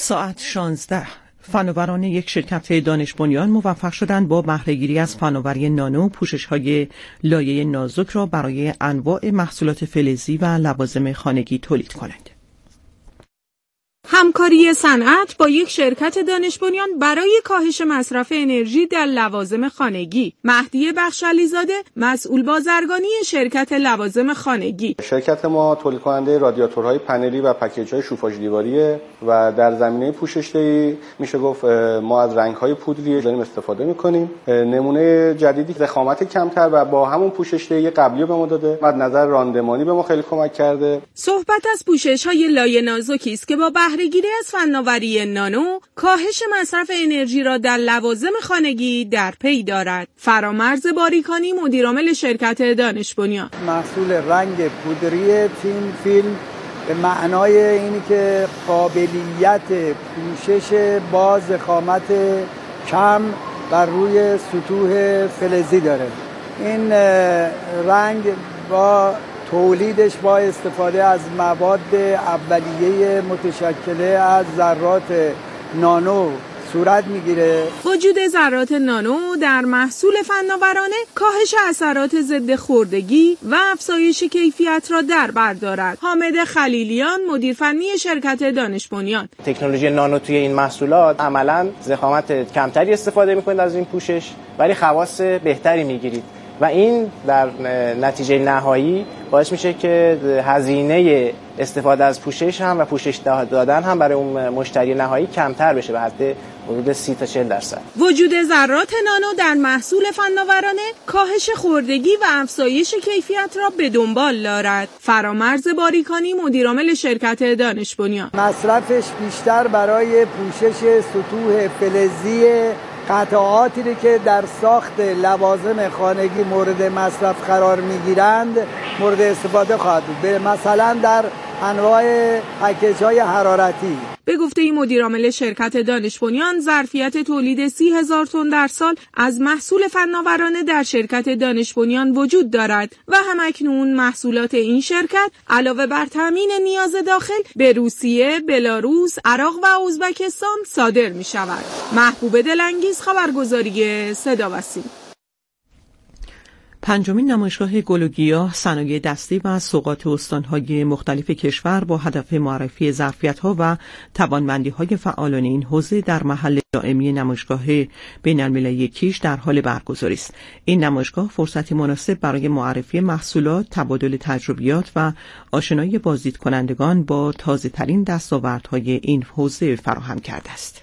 ساعت 16 فناوران یک شرکت دانش بنیان موفق شدند با بهره‌گیری از فناوری نانو پوشش‌های لایه نازک را برای انواع محصولات فلزی و لوازم خانگی تولید کنند. همکاری صنعت با یک شرکت دانش بنیان برای کاهش مصرف انرژی در لوازم خانگی. مهدی بخشعلی‌زاده، مسئول بازرگانی شرکت لوازم خانگی. شرکت ما تولید کننده رادیاتورهای پنلی و پکیج‌های شوفاژ دیواریه و در زمینه پوشش‌دهی میشه گفت ما از رنگ‌های پودری داریم استفاده می‌کنیم. نمونه جدیدی ضخامت کمتر و با همون پوشش‌دهی قبلی به ما داده. از نظر راندمانی به ما خیلی کمک کرده. صحبت از پوشش‌های لایه نازکی است که با بهره‌گیری از فناوری نانو کاهش مصرف انرژی را در لوازم خانگی در پی دارد. فرامرز باریکانی، مدیرعامل شرکت دانش بنیان. محصول رنگ پودری تین فیلم به معنای اینی که قابلیت پوشش با ضخامت کم بر روی سطوح فلزی داره. این رنگ با تولیدش با استفاده از مواد اولیه متشکل از ذرات نانو صورت میگیره. وجود ذرات نانو در محصول فناورانه کاهش اثرات ضد خوردگی و افزایش کیفیت را در بر دارد. حامد خلیلیان، مدیر فنی شرکت دانش بنیان. تکنولوژی نانو توی این محصولات عملاً ضخامت کمتری استفاده می‌کنید از این پوشش، ولی خواص بهتری می‌گیرید و این در نتیجه نهایی باعث میشه که هزینه استفاده از پوشش هم و پوشش دادن هم برای اون مشتری نهایی کمتر بشه به حد حدود 30 تا 40%. وجود ذرات نانو در محصول فناورانه کاهش خوردگی و افزایش کیفیت را به دنبال دارد. فرامرز باریکانی، مدیرعامل شرکت دانش بنیان. مصرفش بیشتر برای پوشش سطوح فلزی قطعاتی که در ساخت لوازم خانگی مورد مصرف قرار میگیرند مورد استفاده خواهد بود، مثلا در انواع پکیج‌های حرارتی. به گفته مدیرعامل شرکت دانش بنیان، ظرفیت تولید 30,000 تن در سال از محصول فناورانه در شرکت دانش بنیان وجود دارد و همکنون محصولات این شرکت علاوه بر تامین نیاز داخل به روسیه، بلاروس، عراق و ازبکستان صادر می شود. محبوب دلانگیز، خبرگزاری صدا و سیما. پنجمین نمایشگاه گل و گیاه، صنایع دستی و سوغات استان‌های مختلف کشور با هدف معرفی ظرفیت‌ها و توانمندی‌های فعالان این حوزه در محل دائمی نمایشگاه بین‌المللی کیش در حال برگزاری است. این نمایشگاه فرصتی مناسب برای معرفی محصولات، تبادل تجربیات و آشنایی بازدید کنندگان با تازه‌ترین دستاوردهای این حوزه فراهم کرده است.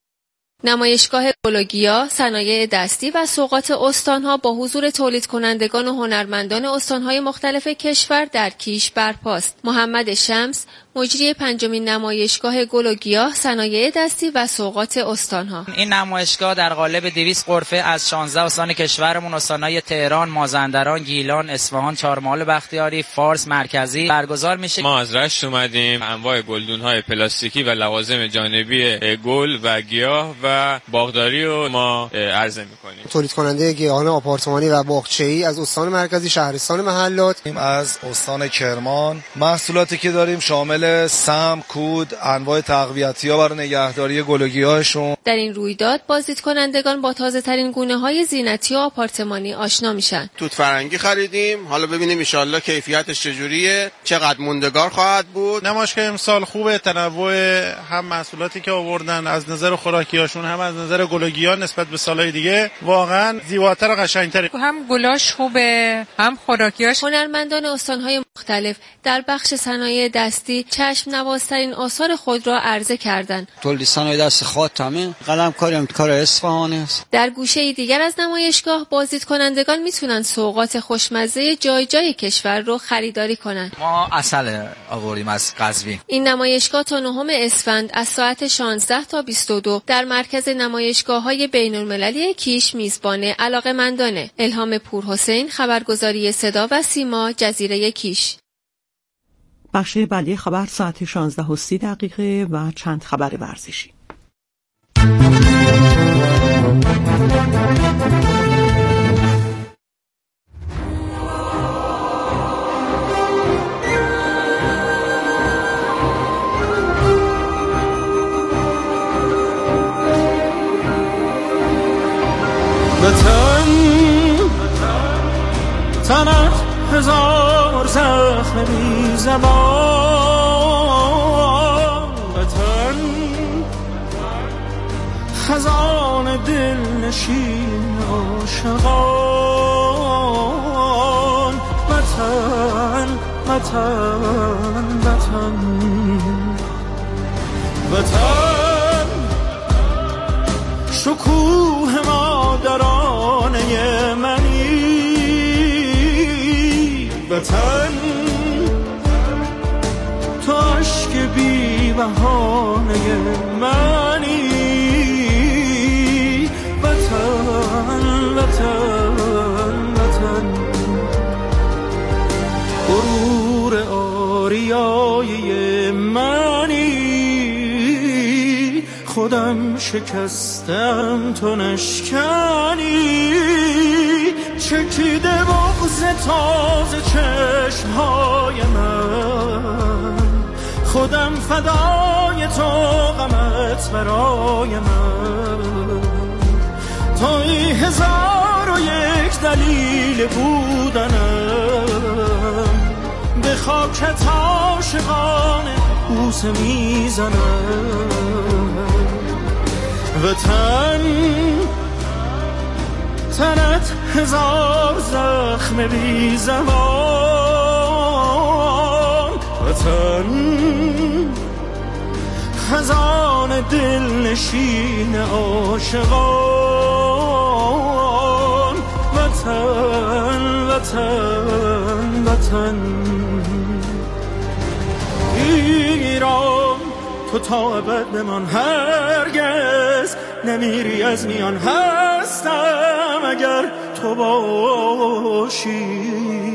نمایشگاه گل و گیاه، صنایع دستی و سوغات استان‌ها با حضور تولید کنندگان و هنرمندان استان‌های مختلف کشور در کیش برپاست. محمد شمس، مجری پنجمین نمایشگاه گل و گیاه، صنایع دستی و سوغات استان‌ها. این نمایشگاه در قالب 200 غرفه از 16 استان کشورمون، استان‌های تهران، مازندران، گیلان، اصفهان، چهارمحال بختیاری، فارس مرکزی برگزار میشه. ما از رشت اومدیم، انواع گلدون‌های پلاستیکی و لوازم جانبی گل و گیاه و باغداری رو ما عرضه می‌کنیم. تولید کننده گیاهان آپارتمانی و باغچه‌ای از استان مرکزی، شهرستان محلات، از استان کرمان. محصولاتی که داریم شامل سم، کود، انواع تقویتی‌ها برای نگهداری گل و گیاهشون. در این رویداد بازدید کنندگان با تازه‌ترین گونه‌های زینتی و آپارتمانی آشنا میشن. توت فرنگی خریدیم، حالا ببینیم ان شاءالله کیفیتش چجوریه، چقدر موندگار خواهد بود. نمایشگاه امسال خوبه، تنوع هم محصولاتی که آوردن از نظر خوراکیاشون هم از نظر گل و گیاه نسبت به سالهای دیگه واقعا زیباتر و قشنگتره. هم گلاش خوبه، هم خوراکیاش. هنرمندان استان‌های مختلف در بخش صنایع دستی چشم نوازترین آثار خود را عرضه کردند. تولید صنایع دست خاتمه، قلمکاری کار اصفهان است. در گوشه دیگر از نمایشگاه بازدید کنندگان میتونن سوغات خوشمزه جای جای کشور رو خریداری کنن. ما عسل آوردیم از قزوین. این نمایشگاه تا 9 اسفند از ساعت 16 تا 22 در مرکز نمایشگاه‌های بین‌المللی کیش میزبان علاقه‌مندانه. الهام پورحسین، خبرگزاری صدا و سیما، جزیره کیش. بخش بعدی خبر ساعت 16:30 و چند خبر ورزشی. وطن تنت هزار زخم بی زبان، وطن خزان دل نشین عاشقان، وطن وطن وطن وطن شکوه مادرانه منی، وطن تو عشق بی بهانه منی، وطن وطن وطن غرور آریای منی، خودم شکستم تو نشکنی، چکیده بغض تازه چشمهای من، خودم فدای تو غمت برای من، توی 1001 دلیل بودنم، به خاکت عاشقانه بوسه میزنم، وطن تنت هزار زخم بی زبان، وطن خزان دل نشین عاشقان، وطن وطن وطن ایران تو تا ابد بمان، هرگز نمیری از میان، هستم اگر تو باشی،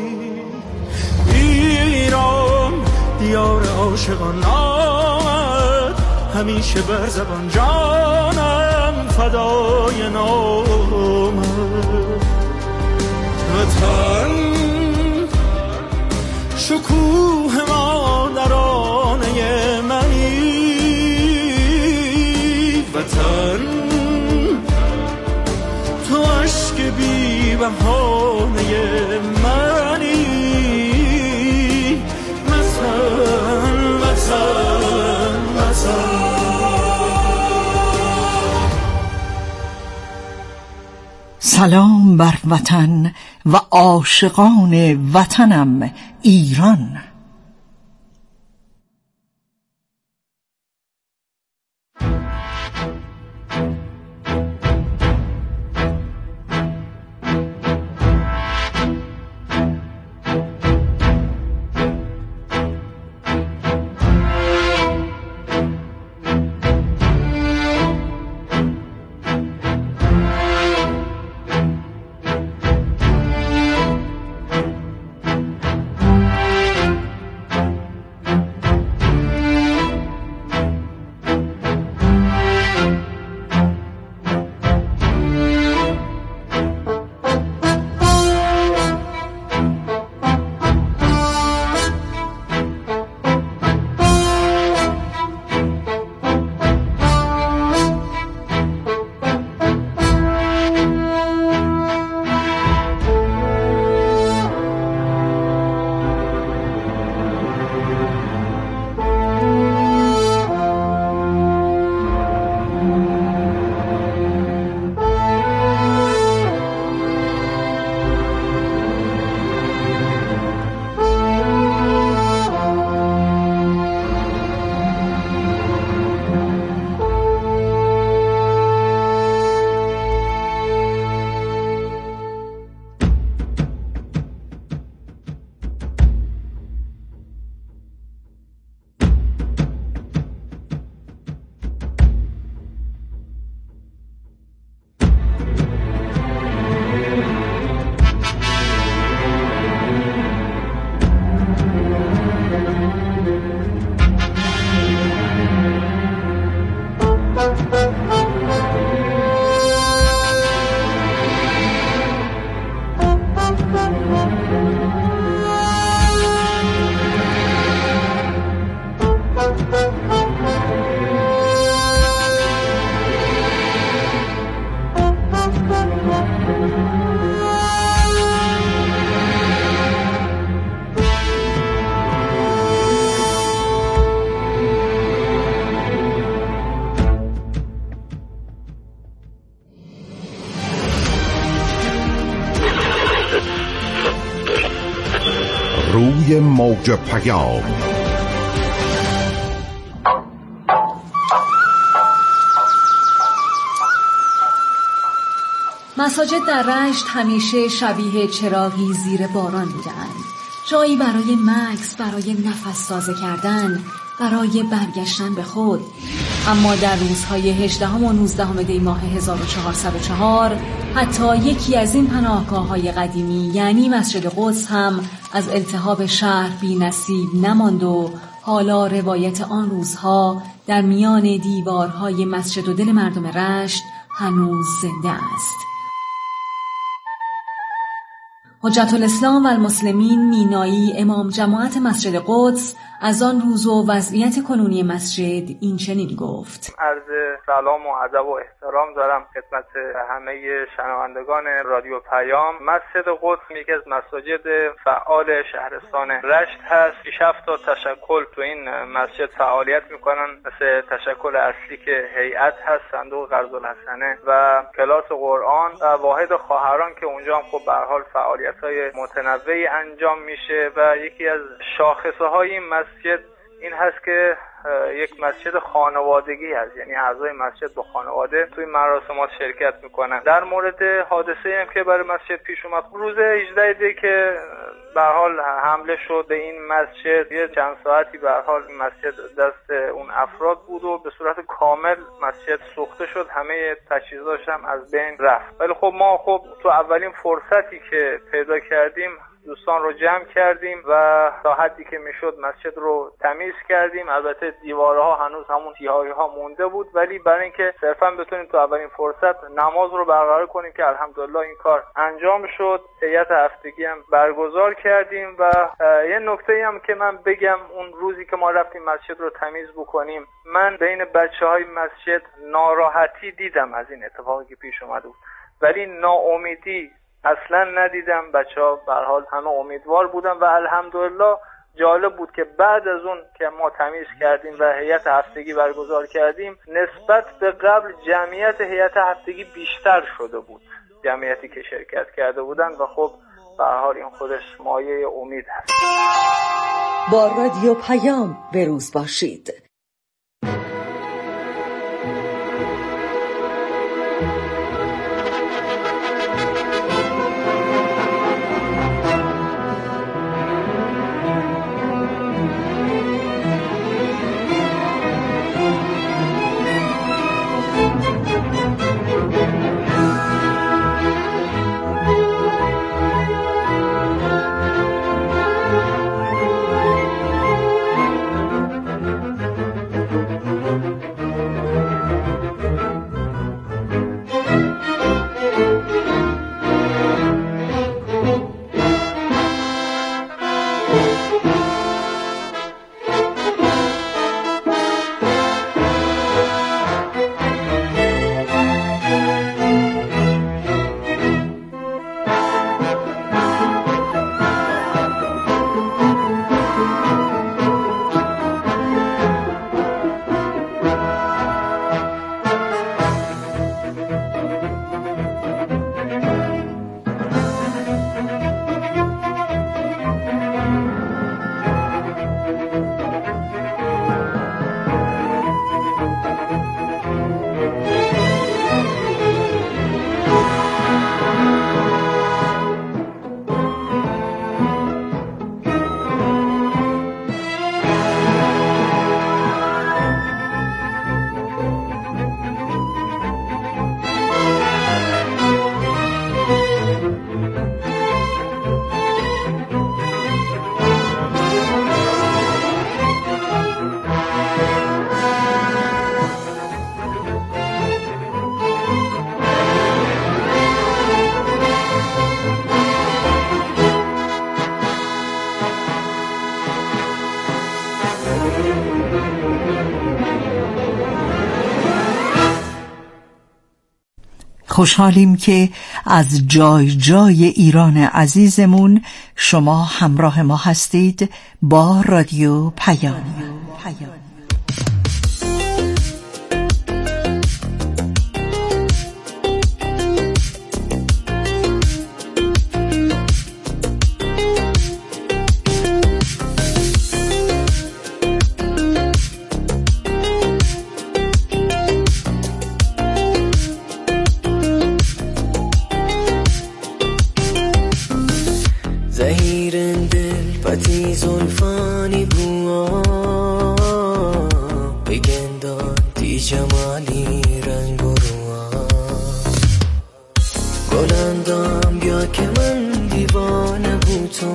ایران دیار عاشقان آمد همیشه بر زبان، جانم فدای نامت، وطن شکوه مادرانه منی، وطن تو عشق بی بهانه منی، وطن وطن وطن. سلام بر وطن و عاشقان وطنم ایران. روی موج پیام. مساجد در رشت همیشه شبیه چراغی زیر باران بودند. جایی برای مکث، برای نفس تازه کردن، برای برگشتن به خود. اما در روزهای 18 و 19 دی ماه 1404 حتی یکی از این پناهگاه‌های قدیمی یعنی مسجد قدس هم از التهاب شهر بی نصیب نماند و حالا روایت آن روزها در میان دیوارهای مسجد و دل مردم رشت هنوز زنده است. حجت الاسلام و المسلمین مینایی امام جماعت مسجد قدس از آن روز و وضعیت کنونی مسجد این چنین گفت: عرض سلام و ادب و احترام دارم خدمت همه شنوندگان رادیو پیام. مسجد قدس یکی از مساجد فعال شهرستان رشت هست. 7 تا تشکل تو این مسجد فعالیت میکنن، مثل تشکل اصلی که هیئت هست، صندوق قرض الحسنه و کلاس قرآن و واحد خواهران که اونجا هم خب به هر حال فعالیت‌های متنوعی انجام میشه و یکی از شاخصه‌های این مسجد این هست که یک مسجد خانوادگی هست، یعنی اعضای مسجد با خانواده توی مراسمات شرکت میکنن. در مورد حادثه‌ای هم که برای مسجد پیش اومد، روز 18 دی که به هر حال حمله شد به این مسجد، یه چند ساعتی به هر حال مسجد دست اون افراد بود و به صورت کامل مسجد سوخته شد، همه تجهیزاتش هم از بین رفت. ولی خب ما تو اولین فرصتی که پیدا کردیم دوستان رو جمع کردیم و تا حدی که میشد مسجد رو تمیز کردیم. البته دیوارها هنوز همون تیه‌ها مونده بود، ولی برای اینکه صرفا بتونیم تو اولین فرصت نماز رو برقرار کنیم که الحمدلله این کار انجام شد، هیئت هفتگی هم برگزار کردیم. و یه نکته‌ای هم که من بگم، اون روزی که ما رفتیم مسجد رو تمیز بکنیم، من بین بچه‌های مسجد ناراحتی دیدم از این اتفاقی که پیش اومده بود، ولی ناامیدی اصلا ندیدم. بچه‌ها به هر حال همه امیدوار بودن و الحمدلله جالب بود که بعد از اون که ما تمیز کردیم و هیئت هفتگی برگزار کردیم، نسبت به قبل جمعیت هیئت هفتگی بیشتر شده بود، جمعیتی که شرکت کرده بودن و خب به هر حال این خودش مایه امید هست. با رادیو پیام بروز باشید. خوشحالیم که از جای جای ایران عزیزمون شما همراه ما هستید با رادیو پیام. ای زلفانی بوا بگندان دی جمالی رنگ و روا گلندام بیا که من دیوانه بود تو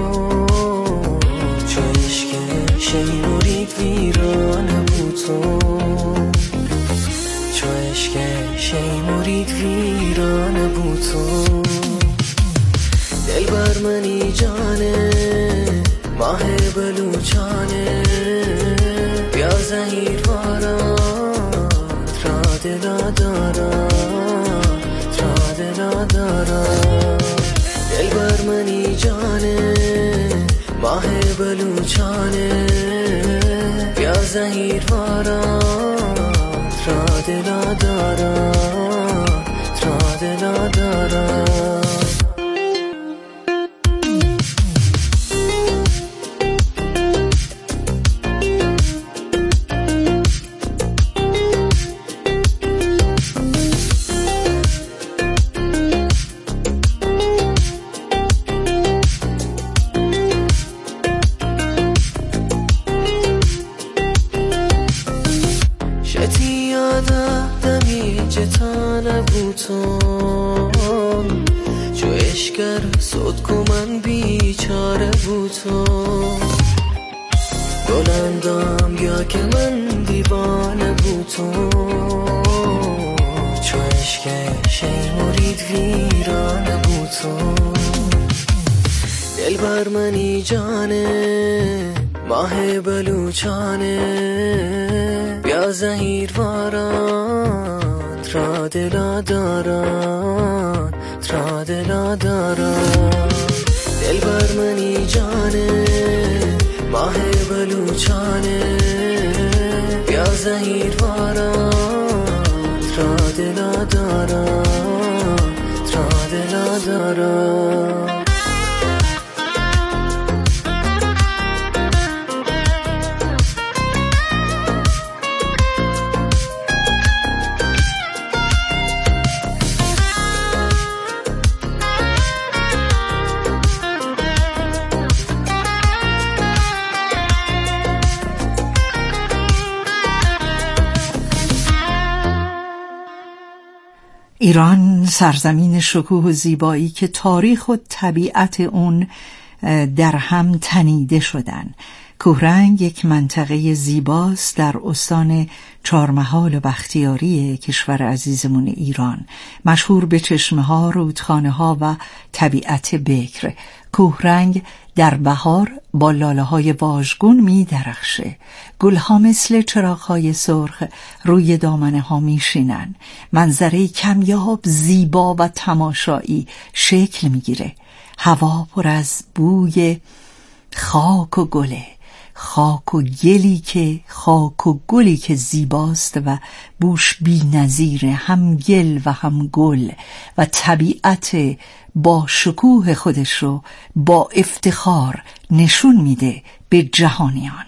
چو عشق شیمورید ویرانه بود تو چو عشق شیمورید ویرانه بود تو دل بر منی جانه ماه بلوچانه بیا زهیر وارات را دلا دارات را دلا دارات دل بر منی جانه ماه بلوچانه بیا زهیر وارات را دلا دارات را دلا دارات چو اشکر صد کو من بیچاره بود تو گلندام بیا که من دیوانه بود تو چو عشق شیمورید ویرانه بود تو دل بر منی جانه ماه بلوچانه بیا زهیر وارات را دلا دارات را دلا دارات دل بر منی جانه ماه بلوچانه بیا زهیر وارات را دلا دارات را دلا دارات ایران سرزمین شکوه و زیبایی که تاریخ و طبیعت اون در هم تنیده شدن. کوهرنگ یک منطقه زیباست در استان چهارمحال و بختیاری کشور عزیزمون ایران، مشهور به چشمه‌ها، رودخانه‌ها و طبیعت بکر. کوهرنگ در بهار با لاله‌های واژگون می درخشه. گلها مثل چراغ‌های سرخ روی دامنه‌ها میشینن. منظره کمیاب، زیبا و تماشایی شکل میگیره. هوا پر از بوی خاک و گله، خاک و گلی که زیباست و بوش بی نظیر، هم گل و هم گل، و طبیعت با شکوه خودش رو با افتخار نشون میده به جهانیان.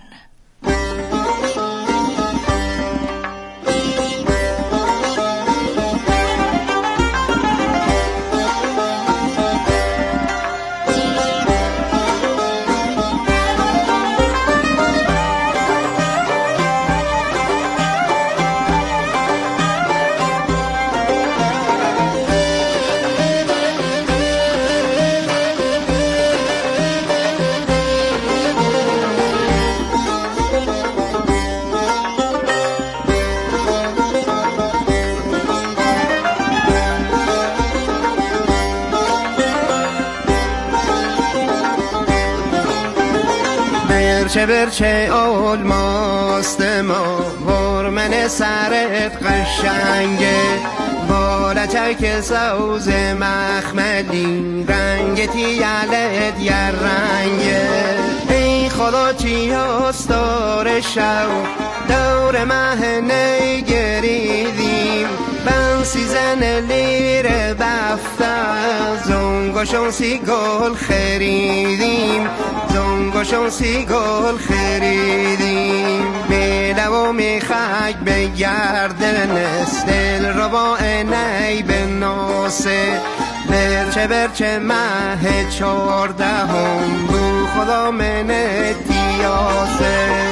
برچه الماست ما هرمن سرت قشنگه، بالچک سوز مخملی رنگتی یلت یر رنگه. ای خدا چی هست دار شو دور مه نگریدیم، بنسی زن لیر بفته زنگشون سی گل خریدیم، زنگشون سی گل خریدیم. بیلو میخک بگرده نست دل رو با اینی بناسه، برچه مه 14 بو خدا منت دیاسه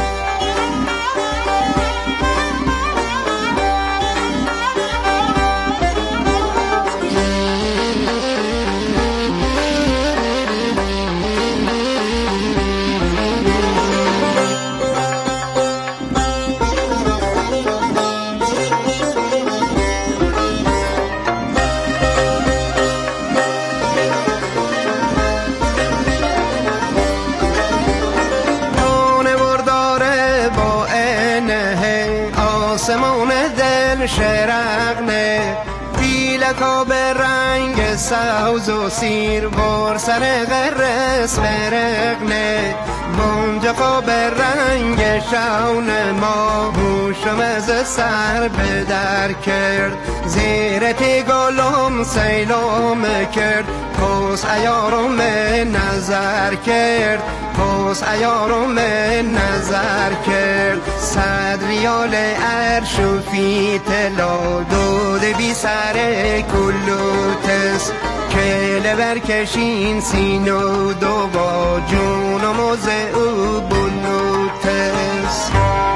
آسمون دل شرقنه پیلکا به رنگ سوز و سیر بر سر غرس برقنه بونجقا به رنگ شون ما هوشم از سر به در کرد زیر تیگالم سیلام کرد پس ایارم نظر کرد پس ایارم نظر کرد 100 ریال عرش و فیتلا دود بی سر کلوتس کله برکشین سین و دو با جون و موزه او بلوتس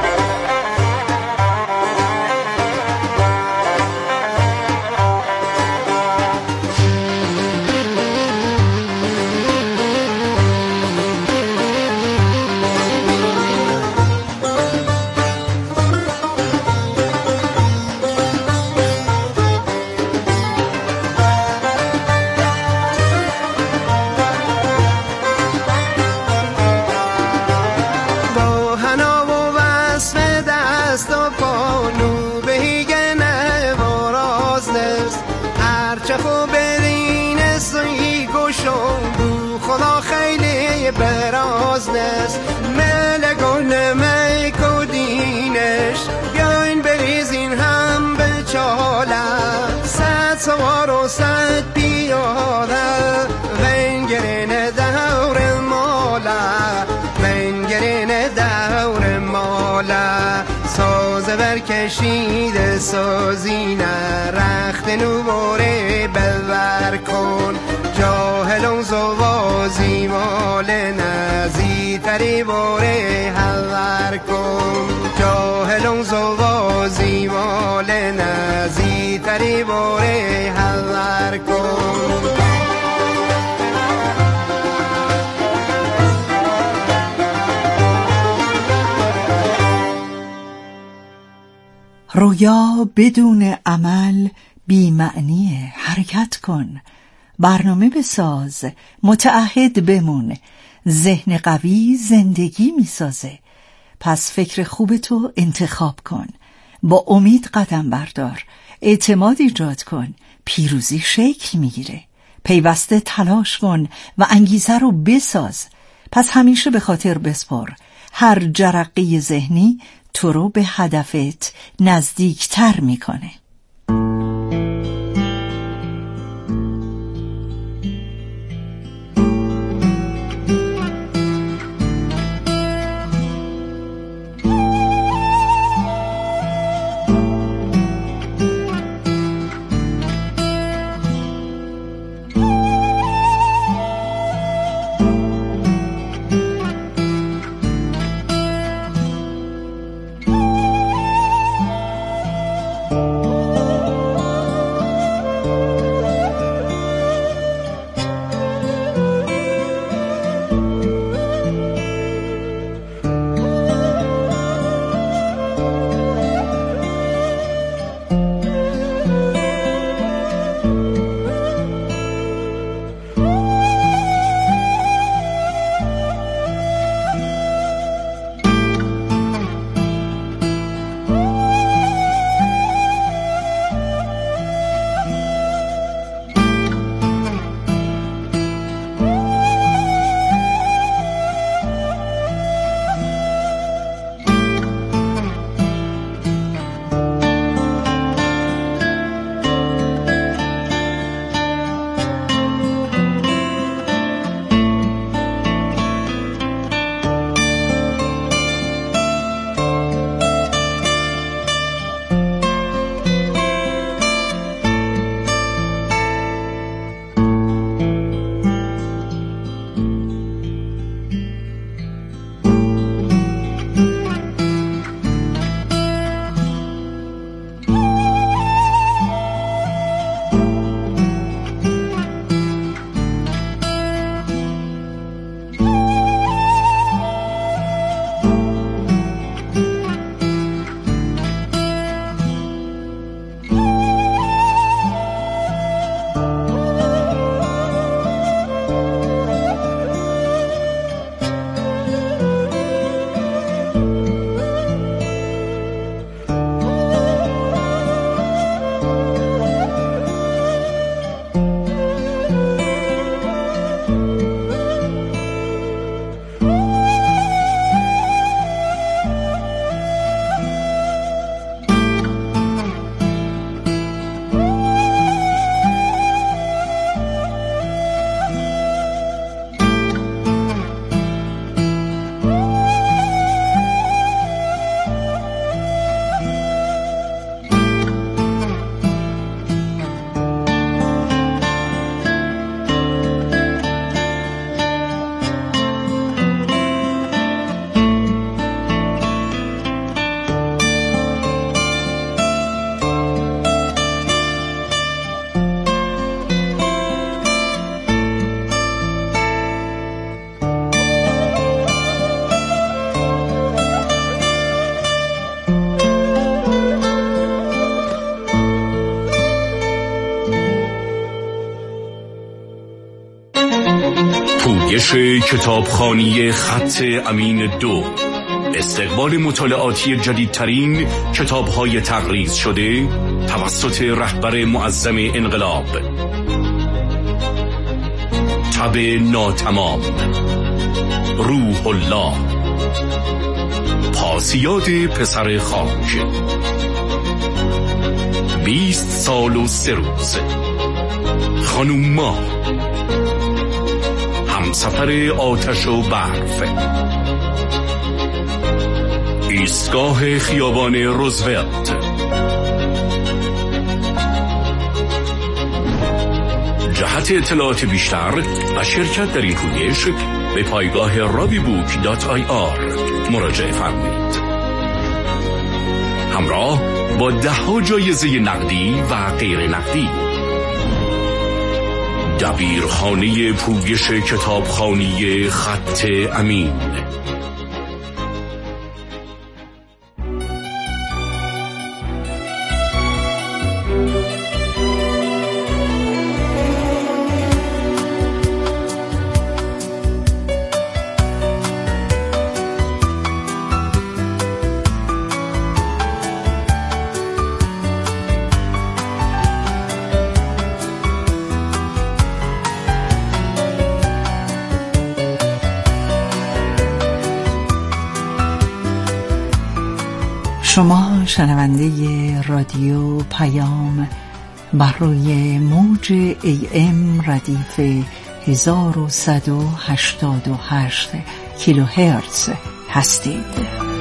برازنس ملگون میکو دینش بیاین بریزین هم به چاله 100 سوار و 100 پیاده ونگرین دور ماله ونگرین دور ماله ساز برکشید سازینه رخت نوباره بور کن جاهلون زوازی مال نزی تری باره حور کن جاهلون زوازی مال نزی تری باره حور کن رویا بدون عمل بی معنیه. حرکت کن، برنامه بساز، متعهد بمون. ذهن قوی زندگی میسازه. پس فکر خوب تو انتخاب کن، با امید قدم بردار، اعتماد ایجاد کن، پیروزی شکل میگیره. پیوسته تلاش کن و انگیزه رو بساز. پس همیشه به خاطر بسپار، هر جرقه ذهنی تو رو به هدفت نزدیکتر میکنه. پویش کتابخوانی خط امین 2، استقبال مطالعاتی جدیدترین کتاب‌های تقریض شده توسط رهبر معظم انقلاب. تب ناتمام، روح الله، پاسیاد پسر خاک، 20 سال و 3 روز، خانوم ما، همسفر آتش و برف، ایستگاه خیابان روزولت. جهت اطلاعات بیشتر و شرکت در این پویش به پایگاه ravibook.ir مراجعه فرمایید. همراه با 10 جایزه نقدی و غیر نقدی. دبیرخانه پویش کتابخوانی خط امین. شما شنونده رادیو پیام بر روی موج AM ردیف 1188 کیلوهرتز هستید.